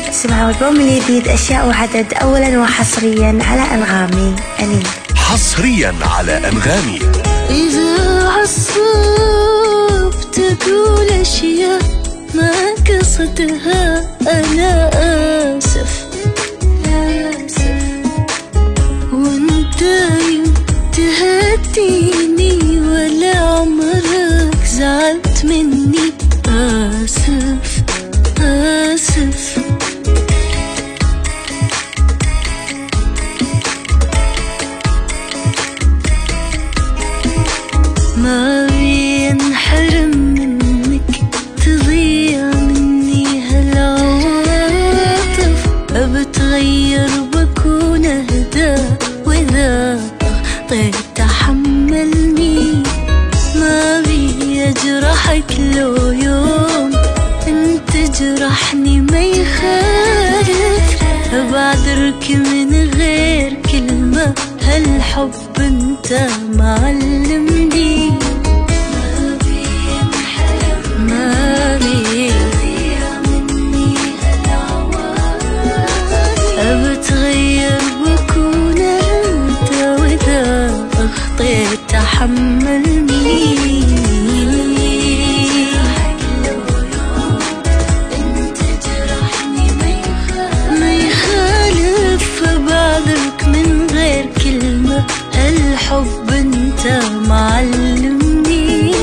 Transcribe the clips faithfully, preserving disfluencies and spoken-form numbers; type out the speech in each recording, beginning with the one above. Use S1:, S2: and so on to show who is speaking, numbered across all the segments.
S1: اسمعوا البوم الجديد أشياء وعدد أولا وحصريا على أنغامي. أنين
S2: حصريا على أنغامي.
S3: إذا عصبت تقول أشياء ما قصدها، أنا آسف آسف وانت تهديني ولا عمرك زعلت مني. آسف آسف ما بينحرم منك تضيع مني هالعواطف، أبتغير بكون أهدى وإذا أخطيت تحملني. ما بيجرحك لو يوم انت جرحني ما يخالف، أبعذرك من غير كلمة هالحب انت معلمني. ما بينحرم ما بيضيع مني هالعواطف، أبتغير بكون انت وإذا أخطيت تحملني. الحب انت معلمني.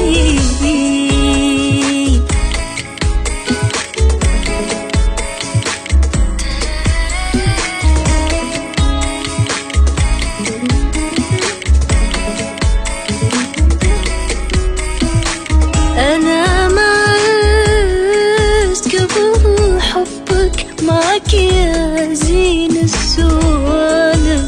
S3: انا ما عشت قبل حبك معك يا زين السوالف،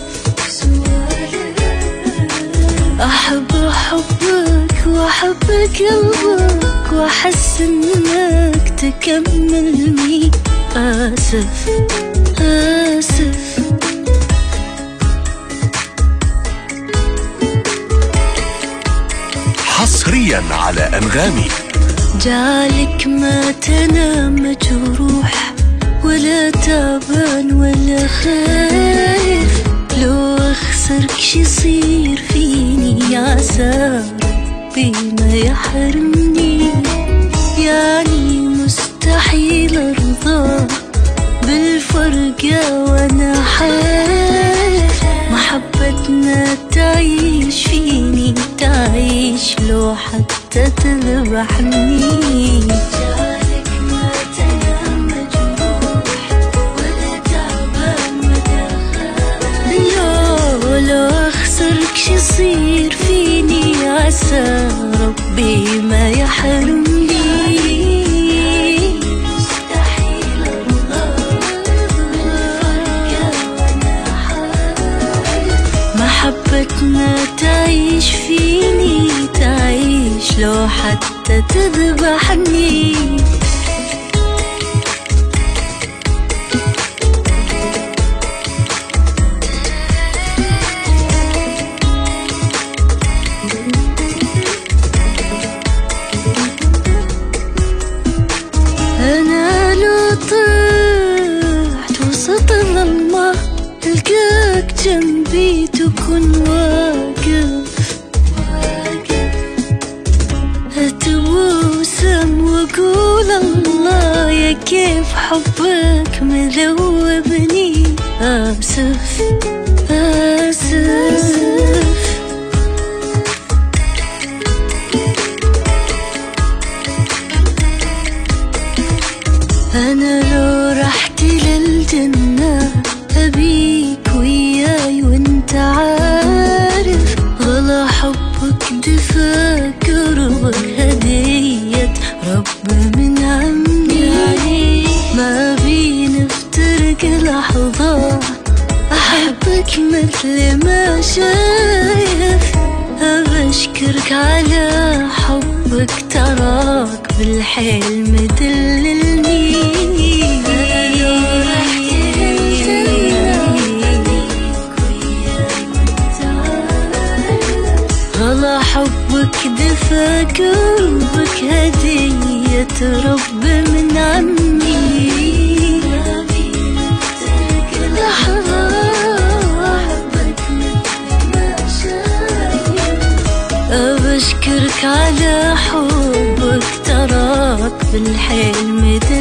S3: أحب أحبك وأحب قلبك وأحس إنك تكملني. آسف آسف
S2: حصريا على أنغامي.
S3: جالك ما تنام مجروح ولا تعبان ولا خايف، لو أخسرك شي يصير فيني عسى ربي ما يحرمني. يعني مستحيل أرضى بالفرقة وأنا حالف، محبتنا تعيش فيني تعيش لو حتى تذبحني. يصير فيني عسى ربي ما يحرمني. مستحيل أرضى بالفرقة وأنا حالف، محبتنا تعيش فيني تعيش لو حتى تذبحني. أنا لو طحت وسط الظلمة ألقاك جنبي تكون واقف، أتبوسم وأقول الله يا كيف حبك مذوبني. آسف آسف أنا لو رحت للجنة أبيك وياي وانت عارف، غلا حبك دفا قربك هدية رب من عمي. ما بينفترق لحظة أحبك مثل ما شايف، أبشكرك على حبك تراك بالحيل مدللني. غلا حبك دفا قلبك هدية رب من عمي. على حبك تراك بالحلم